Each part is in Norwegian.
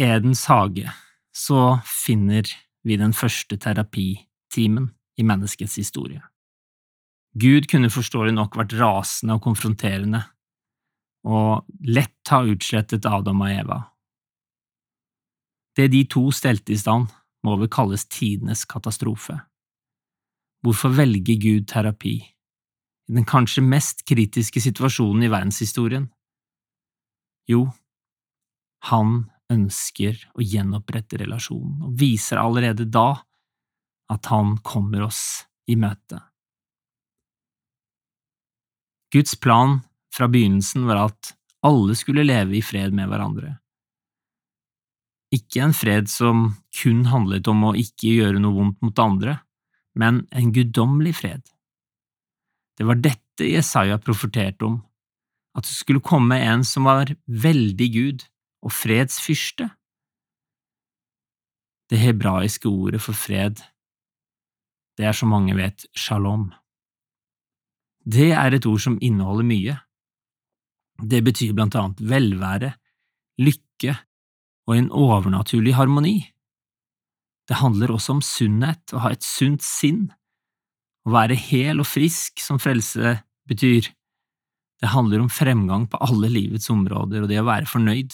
Edens hage så finner vi den første terapitimen i menneskets historie. Gud kunne forståelig nok vært rasende og konfronterende, og lett ha utslettet Adam og Eva. Det de to stelte i stand må vel kalles tidenes katastrofe. Hvorfor velger Gud terapi i den kanskje mest kritiske situasjonen i verdenshistorien? Jo, han ønsker å gjenopprette relasjonen, og viser allerede da at han kommer oss i møte. Guds plan fra begynnelsen var at alle skulle leve i fred med hverandre. Ikke en fred som kun handlet om å ikke gjøre noe vondt mot andre, men en guddommelig fred. Det var dette Jesaja profeterte om, at det skulle komme en som var veldig Gud og fredsfyrste. Det hebraiske ordet for fred, det er som mange vet shalom. Det er et ord som inneholder mye. Det betyr blant annet velvære, lykke og en overnaturlig harmoni. Det handler også om sunnhet, å ha et sunt sinn, å være hel og frisk som frelse betyr. Det handler om fremgang på alle livets områder og det å være fornøyd.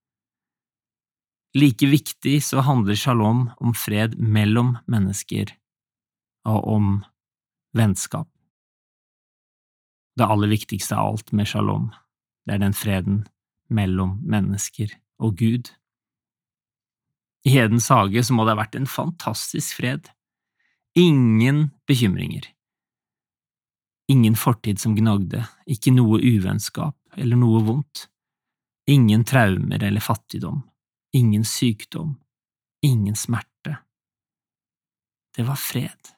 Like viktig så handler shalom om fred mellom mennesker og om vennskap. Det aller viktigste av alt med shalom, det er den freden mellom mennesker og Gud. I Edens hage så må det ha vært en fantastisk fred. Ingen bekymringer. Ingen fortid som gnagde, ikke noe uvennskap eller noe vondt. Ingen traumer eller fattigdom. Ingen sykdom. Ingen smerte. Det var fred.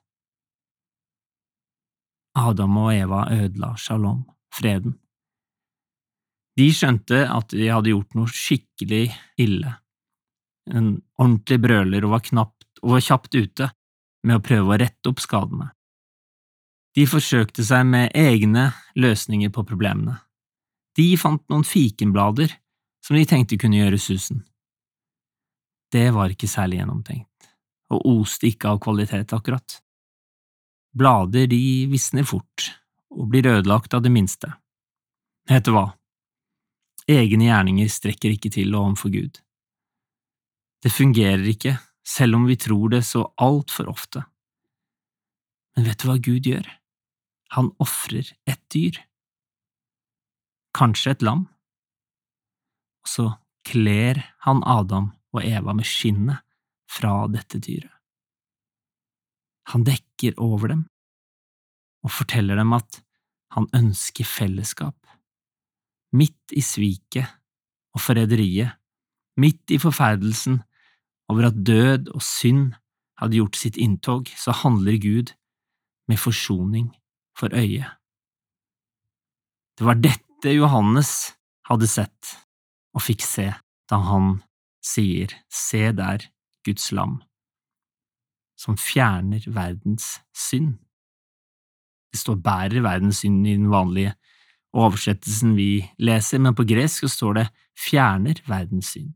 Adam og Eva ødela shalom, freden. De skjønte at de hadde gjort noe skikkelig ille. En ordentlig brøler og var kjapt ute med å prøve å rette opp skadene. De forsøkte seg med egne løsninger på problemene. De fant noen fikenblader som de tenkte kunne gjøre susen. Det var ikke særlig gjennomtenkt, og oste ikke av kvalitet akkurat. Blader de visner fort, og blir ødelagt av det minste. Vet du hva? Egne gjerninger strekker ikke til overfor Gud. Det fungerer ikke, selv om vi tror det så alt for ofte. Men vet du hva Gud gjør? Han offrer et dyr. Kanskje et lam. Og så kler han Adam og Eva med skinnet fra dette dyret. Han dekker over dem og forteller dem at han ønsker fellesskap. Midt i sviket og forræderiet, midt i forferdelsen over at død og synd hadde gjort sitt inntog, så handler Gud med forsoning for øyet. Det var dette Johannes hadde sett og fikk se da han sier, se der Guds lam, som fjerner verdens synd. Det står bærer verdens synd i den vanlige oversettelsen vi leser, men på gresk så står det fjerner verdens synd.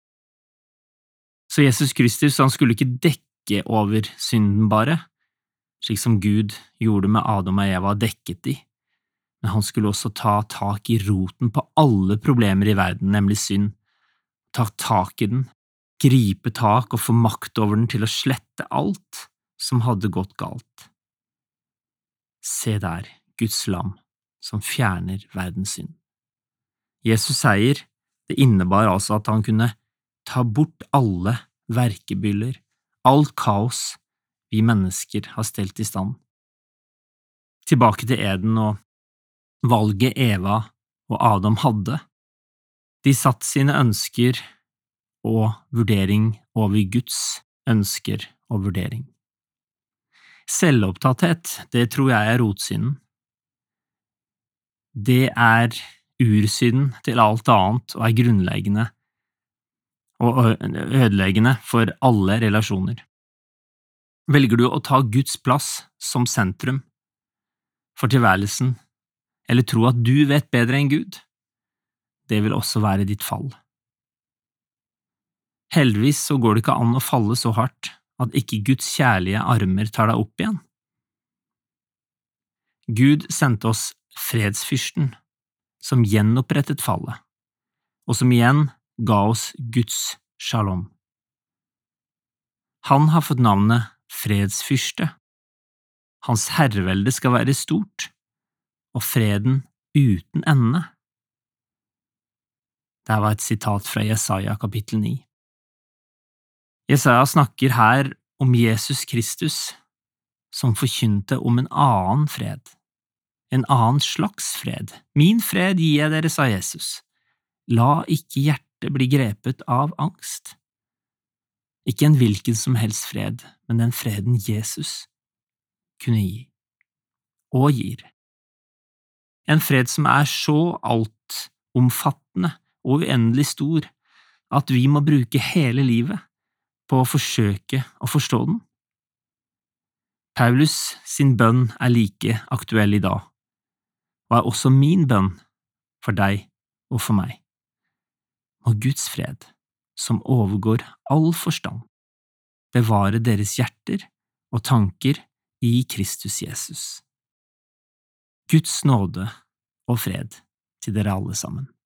Så Jesus Kristus, han skulle ikke dekke over synden bare, slik som Gud gjorde med Adam og Eva, dekket de, men han skulle også ta tak i roten på alle problemer i verden, nemlig synd, ta tak i den, gripe tak og få makt over den til å slette alt som hadde gått galt. Se der, Guds lam, som fjerner verdens synd. Jesus seier, det innebar altså at han kunne ta bort alle verkebyller, alt kaos vi mennesker har stelt i stand. Tilbake til Eden og valget Eva og Adam hadde. De satt sine ønsker og vurdering over Guds ønsker og vurdering. Selvopptatthet, det tror jeg er rotsynden. Det er ursynden til alt annet og er grunnleggende og ødeleggende for alle relasjoner. Velger du å ta Guds plass som sentrum for tilværelsen, eller tro at du vet bedre enn Gud, det vil også være ditt fall. Heldigvis så går det ikke an å falle så hardt at ikke Guds kjærlige armer tar deg opp igjen. Gud sendte oss fredsfyrsten, som gjenopprettet fallet, og som igjen ga oss Guds shalom. Han har fått navnet fredsfyrste. Hans herrevelde skal være stort, og freden uten ende. Det var et sitat fra Jesaja kapittel 9. Jesaja snakker her om Jesus Kristus, som forkynte om en annen fred, en annen slags fred. Min fred gir jeg dere, sa Jesus. La ikke hjertet bli grepet av angst. Ikke en hvilken som helst fred, men den freden Jesus kunne gi, og gir. En fred som er så altomfattende og uendelig stor at vi må bruke hele livet på å forsøke å forstå den. Paulus sin bønn er like aktuell i dag, og er også min bønn for deg og for meg. Må Guds fred, som overgår all forstand, bevare deres hjerter og tanker i Kristus Jesus. Guds nåde og fred til dere alle sammen.